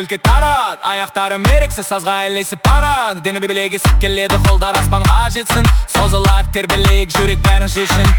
өлке тарат, аяқтары мерексіз сазға ілесіп барады. Дені білегісіп келеді, қолдар аспанға жетсін, созылады тербелейік, жүрек бәрін шешін.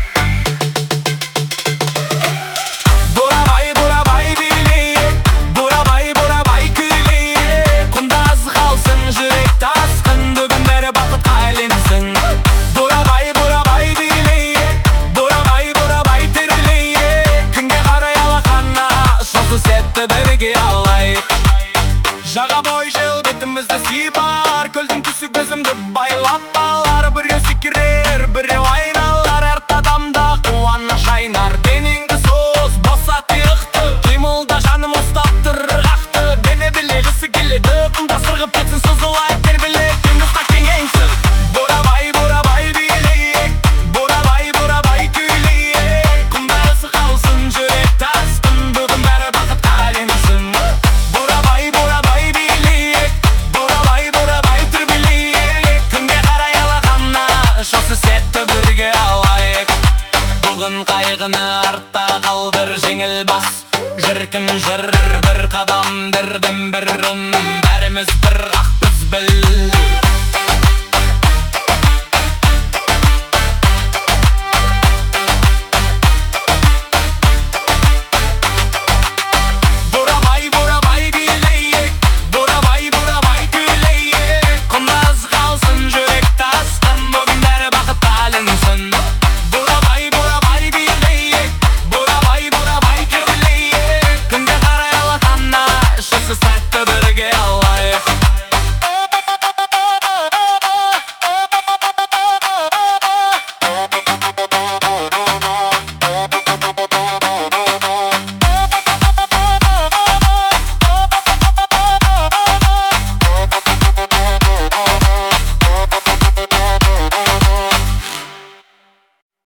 Бурабай, бурабай билейік, бурабай, бурабай күйлейік. Құндаз қалсын жүрек тасқын, бүгін бәрі бақытқа айленсін. Бурабай, бурабай билейік, бурабай, бурабай тербелейік. Күнге қарай алақанына, осы сәтті бірге алайық. Жаға бой жел бетімізді сипар, көлдің түсі көзімді байлап алар. Біреу секірер, біреу айналар, әр қадамда қуана шайнар. Денеңді соз, босат иықты, қимылда жаным ұстап тұр қақты. Дене білегісі келеді, құмда сырғып кетсін, созылайық тербелейік, күндіз кеңейсін. Бурабай, бурабай билейік, бурабай, бурабай күйлейік. Құмда ысы қалсын жүрек тасқын, бүгін бәрі бақытқа айленсін. Бурабай, бурабай билейік, бурабай, бурабай тербелейік. Күнге қарай алақанына, осы сәтті бірге алайық. Бүгін қайғыны артта қалдыр, жеңіл бас, жіркін жыр, бір қадам, бірден бір ым, бәріміз